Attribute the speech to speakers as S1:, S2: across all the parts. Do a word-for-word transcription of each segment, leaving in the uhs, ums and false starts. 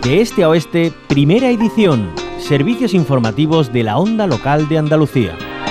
S1: De este a oeste, primera edición. Servicios informativos de la Onda Local de Andalucía.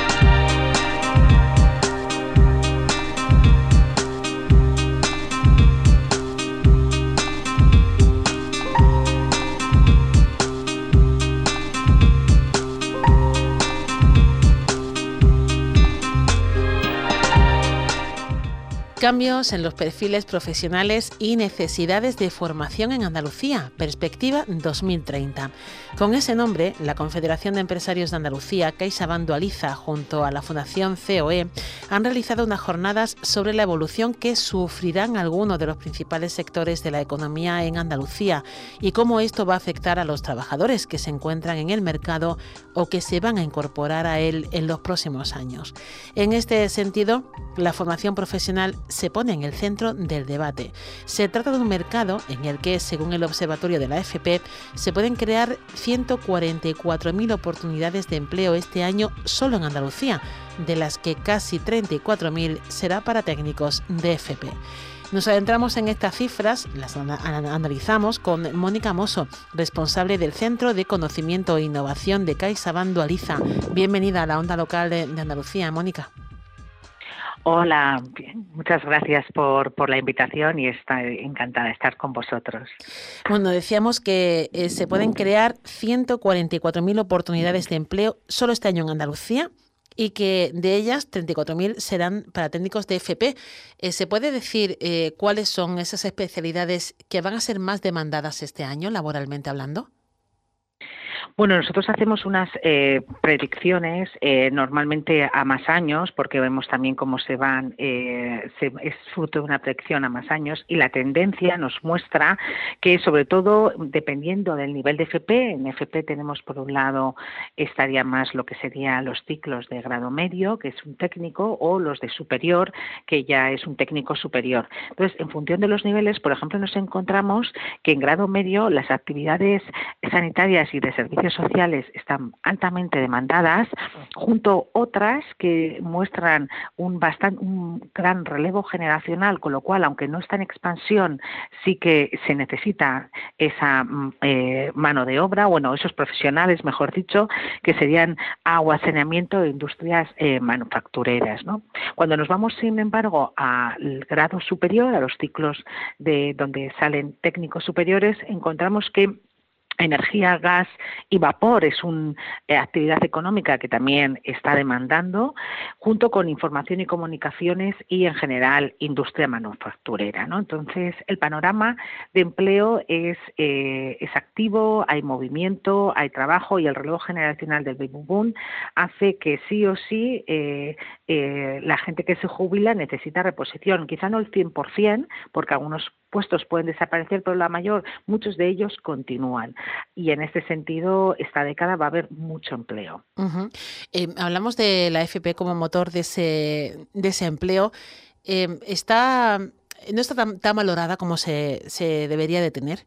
S2: Cambios en los perfiles profesionales y necesidades de formación en Andalucía, Perspectiva dos mil treinta. Con ese nombre, la Confederación de Empresarios de Andalucía, CaixaBank Dualiza, junto a la Fundación C O E, han realizado unas jornadas sobre la evolución que sufrirán algunos de los principales sectores de la economía en Andalucía y cómo esto va a afectar a los trabajadores que se encuentran en el mercado o que se van a incorporar a él en los próximos años. En este sentido, la formación profesional se pone en el centro del debate. Se trata de un mercado en el que, según el Observatorio de la A F P, se pueden crear ciento cuarenta y cuatro mil oportunidades de empleo este año solo en Andalucía, de las que casi treinta y cuatro mil será para técnicos de F P. Nos adentramos en estas cifras, las analizamos con Mónica Mosso, responsable del Centro de Conocimiento e Innovación de CaixaBank Dualiza. Bienvenida a la Onda Local de, de Andalucía, Mónica.
S3: Hola, muchas gracias por, por la invitación y estoy encantada de estar con vosotros.
S2: Bueno, decíamos que eh, se pueden crear ciento cuarenta y cuatro mil oportunidades de empleo solo este año en Andalucía y que de ellas treinta y cuatro mil serán para técnicos de F P. Eh, ¿Se puede decir eh, cuáles son esas especialidades que van a ser más demandadas este año, laboralmente hablando?
S3: Bueno, nosotros hacemos unas eh, predicciones eh, normalmente a más años, porque vemos también cómo se van, eh, se, es fruto de una predicción a más años, y la tendencia nos muestra que, sobre todo, dependiendo del nivel de F P, en F P tenemos por un lado, estaría más lo que serían los ciclos de grado medio, que es un técnico, o los de superior, que ya es un técnico superior. Entonces, en función de los niveles, por ejemplo, nos encontramos que en grado medio las actividades sanitarias y de servicios sociales están altamente demandadas, junto a otras que muestran un bastante un gran relevo generacional, con lo cual, aunque no está en expansión, sí que se necesita esa eh, mano de obra, bueno, esos profesionales, mejor dicho, que serían agua, saneamiento e industrias eh, manufactureras, ¿no? Cuando nos vamos, sin embargo, al grado superior, a los ciclos de donde salen técnicos superiores, encontramos que energía, gas y vapor es una eh, actividad económica que también está demandando, junto con información y comunicaciones y, en general, industria manufacturera, ¿no? Entonces, el panorama de empleo es, eh, es activo, hay movimiento, hay trabajo, y el relevo generacional del baby boom hace que sí o sí eh, eh, la gente que se jubila necesita reposición, quizá no el cien por ciento, porque algunos puestos pueden desaparecer, pero la mayor, muchos de ellos continúan. Y en este sentido, esta década va a haber mucho empleo.
S2: Uh-huh. Eh, hablamos de la F P como motor de ese, de ese empleo. Eh, está, ¿No está tan, tan valorada como se, se debería de tener?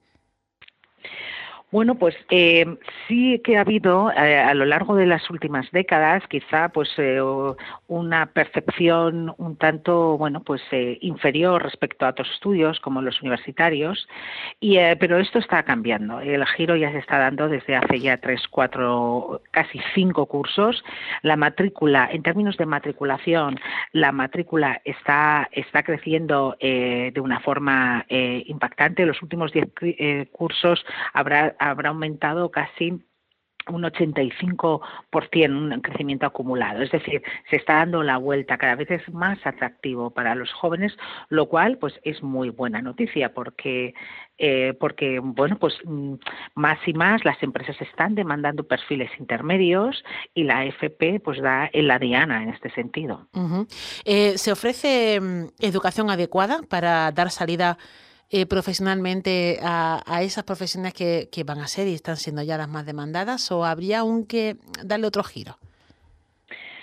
S3: Bueno, pues eh, sí que ha habido eh, a lo largo de las últimas décadas quizá pues eh, una percepción un tanto bueno pues eh, inferior respecto a otros estudios como los universitarios, y eh, pero esto está cambiando. El giro ya se está dando desde hace ya tres, cuatro, casi cinco cursos. La matrícula, en términos de matriculación, la matrícula está está creciendo eh, de una forma eh, impactante. Los últimos diez eh, cursos habrá habrá aumentado casi un ochenta y cinco por ciento, un crecimiento acumulado. Es decir, se está dando la vuelta, cada vez es más atractivo para los jóvenes, lo cual pues es muy buena noticia, porque eh, porque bueno pues más y más las empresas están demandando perfiles intermedios, y la F P pues da en la diana en este sentido.
S2: Uh-huh. Eh, ¿Se ofrece um, educación adecuada para dar salida Eh, profesionalmente a, a esas profesiones que, que van a ser y están siendo ya las más demandadas, o habría aún que darle otro giro?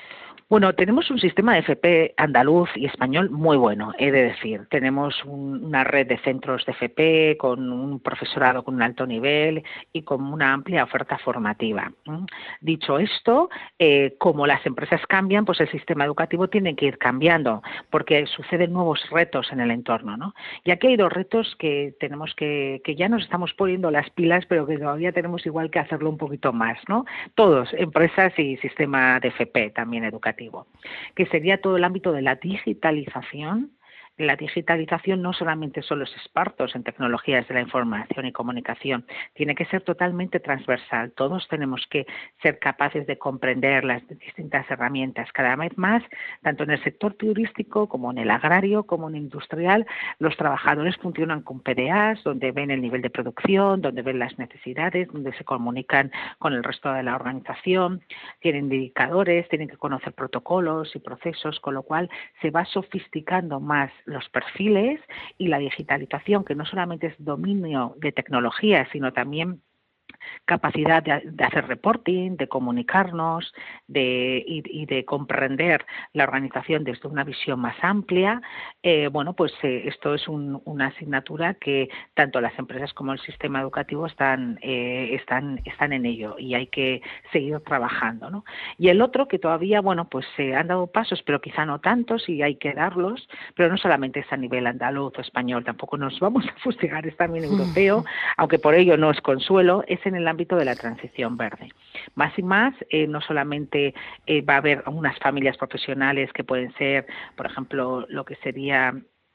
S3: Bueno, tenemos un sistema de F P andaluz y español muy bueno, he de decir. Tenemos un, una red de centros de F P con un profesorado con un alto nivel y con una amplia oferta formativa. ¿Mm? Dicho esto, eh, como las empresas cambian, pues el sistema educativo tiene que ir cambiando, porque suceden nuevos retos en el entorno, ¿no? Y aquí hay dos retos que tenemos que, que ya nos estamos poniendo las pilas, pero que todavía tenemos igual que hacerlo un poquito más, ¿no? Todos, empresas y sistema de F P también educativo, que sería todo el ámbito de la digitalización. La digitalización no solamente son los expertos en tecnologías de la información y comunicación, tiene que ser totalmente transversal. Todos tenemos que ser capaces de comprender las distintas herramientas. Cada vez más, tanto en el sector turístico como en el agrario, como en el industrial, los trabajadores funcionan con P D As, donde ven el nivel de producción, donde ven las necesidades, donde se comunican con el resto de la organización, tienen indicadores, tienen que conocer protocolos y procesos, con lo cual se va sofisticando más los perfiles y la digitalización, que no solamente es dominio de tecnología, sino también capacidad de, de hacer reporting, de comunicarnos de, y, y de comprender la organización desde una visión más amplia. Eh, bueno, pues eh, esto es un, una asignatura que tanto las empresas como el sistema educativo están, eh, están, están en ello y hay que seguir trabajando, ¿no? Y el otro que todavía, bueno, pues se eh, han dado pasos, pero quizá no tantos y hay que darlos, pero no solamente es a nivel andaluz o español, tampoco nos vamos a fustigar, es también europeo, aunque por ello no es consuelo, es en el ámbito de la transición verde. Más y más, eh, no solamente eh, va a haber unas familias profesionales que pueden ser, por ejemplo, lo que sería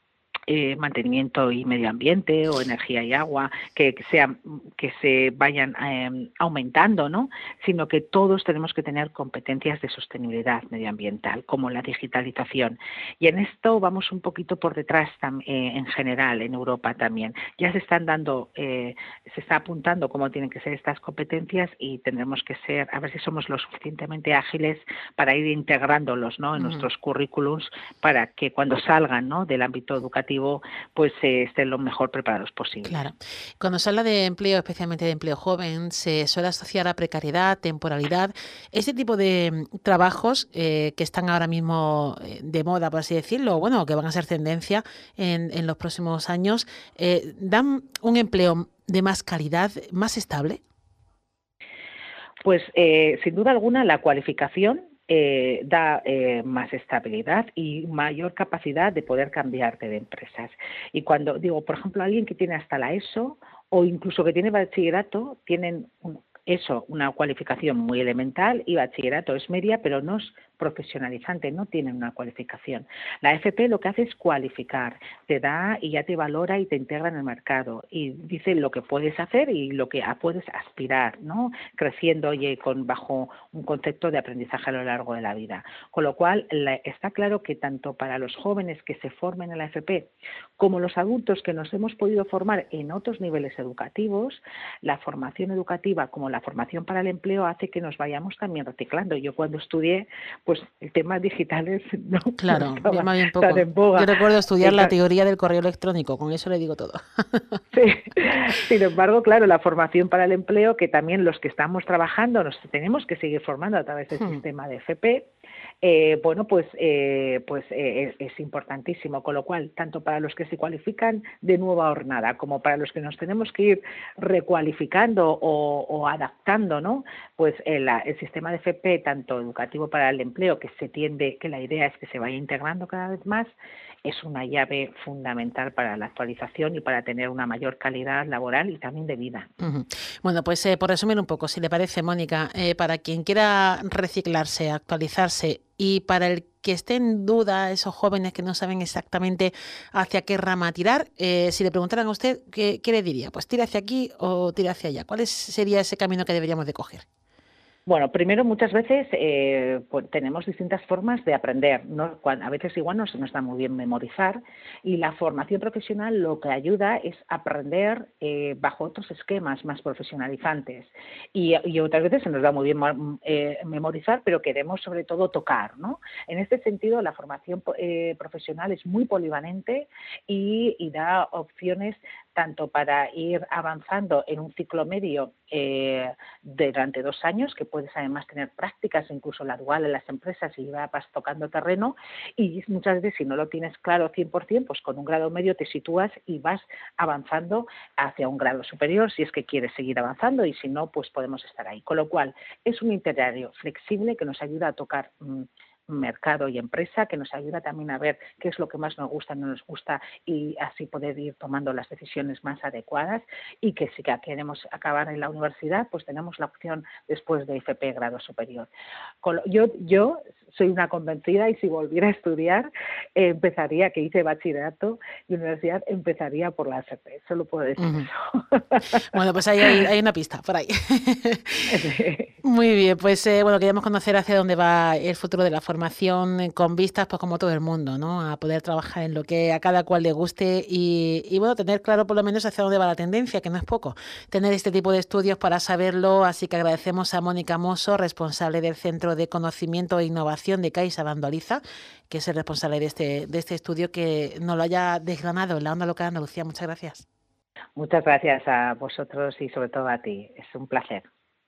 S3: Eh, mantenimiento y medio ambiente o energía y agua, que, que, sea, que se vayan eh, aumentando, ¿no? Sino que todos tenemos que tener competencias de sostenibilidad medioambiental, como la digitalización. Y en esto vamos un poquito por detrás eh, en general, en Europa también. Ya se están dando, eh, se está apuntando cómo tienen que ser estas competencias y tendremos que ser, a ver si somos lo suficientemente ágiles para ir integrándolos, ¿no? En uh-huh. nuestros currículums, para que cuando salgan, ¿no? del ámbito educativo pues eh, estén lo mejor preparados posible.
S2: Claro. Cuando se habla de empleo, especialmente de empleo joven, se suele asociar a precariedad, temporalidad. Este tipo de trabajos eh, que están ahora mismo de moda, por así decirlo, bueno, que van a ser tendencia en, en los próximos años, eh, ¿dan un empleo de más calidad, más estable?
S3: Pues eh, sin duda alguna la cualificación Eh, da eh, más estabilidad y mayor capacidad de poder cambiarte de empresas. Y cuando digo, por ejemplo, alguien que tiene hasta la ESO o incluso que tiene bachillerato, tienen un, eso, una cualificación muy elemental y bachillerato es media, pero no es profesionalizante, no tienen una cualificación. La F P lo que hace es cualificar, te da y ya te valora y te integra en el mercado y dice lo que puedes hacer y lo que puedes aspirar, ¿no? Creciendo oye, con, bajo un concepto de aprendizaje a lo largo de la vida. Con lo cual, la, está claro que tanto para los jóvenes que se formen en la F P como los adultos que nos hemos podido formar en otros niveles educativos, la formación educativa como la formación para el empleo hace que nos vayamos también reciclando. Yo cuando estudié, pues el tema digitales no,
S2: claro,
S3: no estaba
S2: bien, bien poco.
S3: tan en boga.
S2: Yo recuerdo estudiar
S3: Entonces,
S2: la teoría del correo electrónico, con eso le digo todo.
S3: Sí. Sin embargo, claro, la formación para el empleo, que también los que estamos trabajando nos tenemos que seguir formando a través del hmm. sistema de F P, eh, bueno, pues, eh, pues eh, es, es importantísimo, con lo cual, tanto para los que se cualifican de nueva jornada como para los que nos tenemos que ir recualificando o, o adaptando, ¿no? Pues el, el sistema de F P, tanto educativo para el empleo, que se tiende, que la idea es que se vaya integrando cada vez más, es una llave fundamental para la actualización y para tener una mayor calidad laboral y también de vida.
S2: Uh-huh. Bueno, pues eh, por resumir un poco, si le parece, Mónica, eh, para quien quiera reciclarse, actualizarse y para el que esté en duda, esos jóvenes que no saben exactamente hacia qué rama tirar, eh, si le preguntaran a usted, ¿qué, qué le diría? Pues tira hacia aquí o tira hacia allá. ¿Cuál es, sería ese camino que deberíamos de coger?
S3: Bueno, primero muchas veces eh, pues, tenemos distintas formas de aprender, ¿no? A veces igual no se nos da muy bien memorizar y la formación profesional lo que ayuda es aprender eh, bajo otros esquemas más profesionalizantes y, y otras veces se nos da muy bien eh, memorizar, pero queremos sobre todo tocar, ¿no? En este sentido la formación eh, profesional es muy polivalente y, y da opciones tanto para ir avanzando en un ciclo medio eh, durante dos años, que puedes además tener prácticas, incluso la dual en las empresas y vas tocando terreno, y muchas veces si no lo tienes claro cien por ciento, pues con un grado medio te sitúas y vas avanzando hacia un grado superior si es que quieres seguir avanzando, y si no, pues podemos estar ahí. Con lo cual, es un itinerario flexible que nos ayuda a tocar mmm, mercado y empresa, que nos ayuda también a ver qué es lo que más nos gusta, no nos gusta, y así poder ir tomando las decisiones más adecuadas, y que si queremos acabar en la universidad, pues tenemos la opción después de F P grado superior. Yo, yo soy una convencida, y si volviera a estudiar, eh, empezaría, que hice bachillerato y universidad, empezaría por la F P, solo puedo decir
S2: Uh-huh.
S3: eso.
S2: Bueno, pues ahí hay, hay una pista, por ahí.
S3: Sí.
S2: Muy bien, pues eh, bueno, queríamos conocer hacia dónde va el futuro de la formación, eh, con vistas, pues como todo el mundo, ¿no? A poder trabajar en lo que a cada cual le guste y, y bueno, tener claro por lo menos hacia dónde va la tendencia, que no es poco, tener este tipo de estudios para saberlo. Así que agradecemos a Mónica Mosso, responsable del Centro de Conocimiento e Innovación de Caixa Andalucía, que es el responsable de este, de este estudio, que nos lo haya desgranado en la Onda Local de Andalucía. Muchas gracias.
S3: Muchas gracias a vosotros y sobre todo a ti. Es un placer.